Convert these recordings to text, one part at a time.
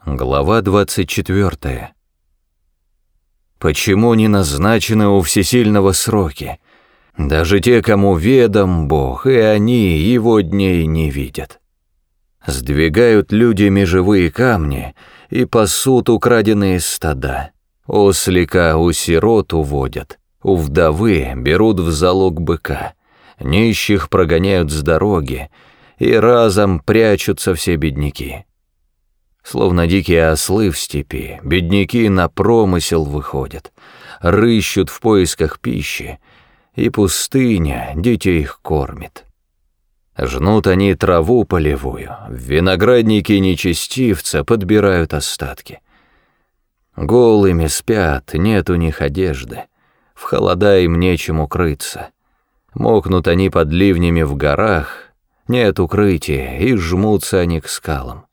Глава 24. Почему не назначены у Всесильного сроки? Даже те, кому ведом Бог, и они его дней не видят. Сдвигают люди межевые камни и пасут украденные стада. Ослика у сирот уводят, у вдовы берут в залог быка, нищих прогоняют с дороги, и разом прячутся все бедняки. Словно дикие ослы в степи, бедняки на промысел выходят, рыщут в поисках пищи, и пустыня детей их кормит. Жнут они траву полевую, в винограднике нечестивца подбирают остатки. Голыми спят, нет у них одежды, в холода им нечем укрыться. Мокнут они под ливнями в горах, нет укрытия, и жмутся они к скалам.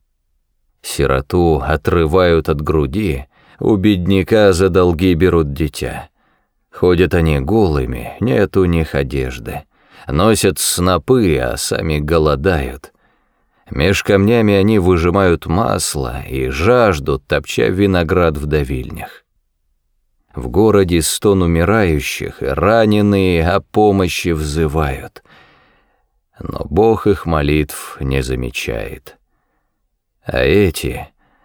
Сироту отрывают от груди, у бедняка за долги берут дитя. Ходят они голыми, нет у них одежды. Носят снопы, а сами голодают. Меж камнями они выжимают масло и жаждут, топча виноград в давильнях. В городе стон умирающих, и раненые о помощи взывают. Но Бог их молитв не замечает. А эти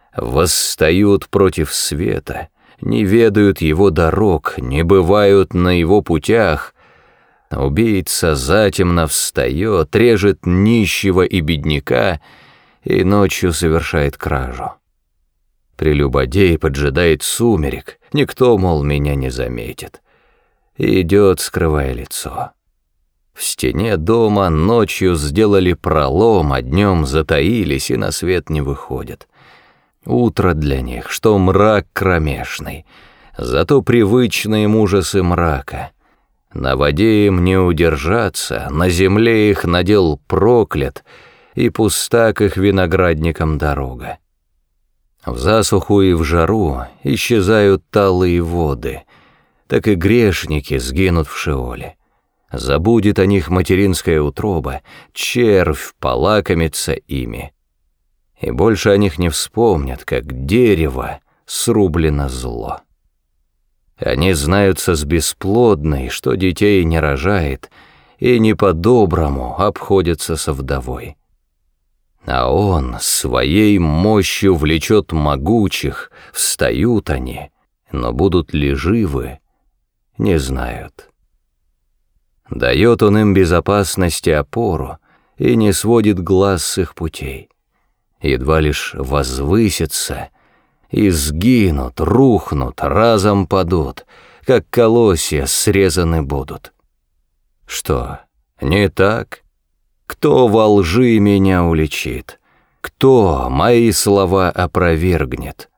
восстают против света, не ведают его дорог, не бывают на его путях. Убийца затемно встает, режет нищего и бедняка и ночью совершает кражу. Прелюбодей поджидает сумерек, никто, мол, меня не заметит, и идет, скрывая лицо. В стене дома ночью сделали пролом, а днем затаились и на свет не выходят. Утро для них, что мрак кромешный, зато привычны им ужасы мрака. На воде им не удержаться, на земле их надел проклят, и пуста к их виноградникам дорога. В засуху и в жару исчезают талые воды, так и грешники сгинут в Шеоле. Забудет о них материнская утроба, червь полакомится ими. И больше о них не вспомнят, как дерево срублено зло. Они знаются с бесплодной, что детей не рожает, и не по-доброму обходятся со вдовой. А он своей мощью влечет могучих, встают они, но будут ли живы, не знают. Дает он им безопасность и опору, и не сводит глаз с их путей. Едва лишь возвысятся, и сгинут, рухнут, разом падут, как колосья срезаны будут. Что, не так? Кто во лжи меня уличит? Кто мои слова опровергнет?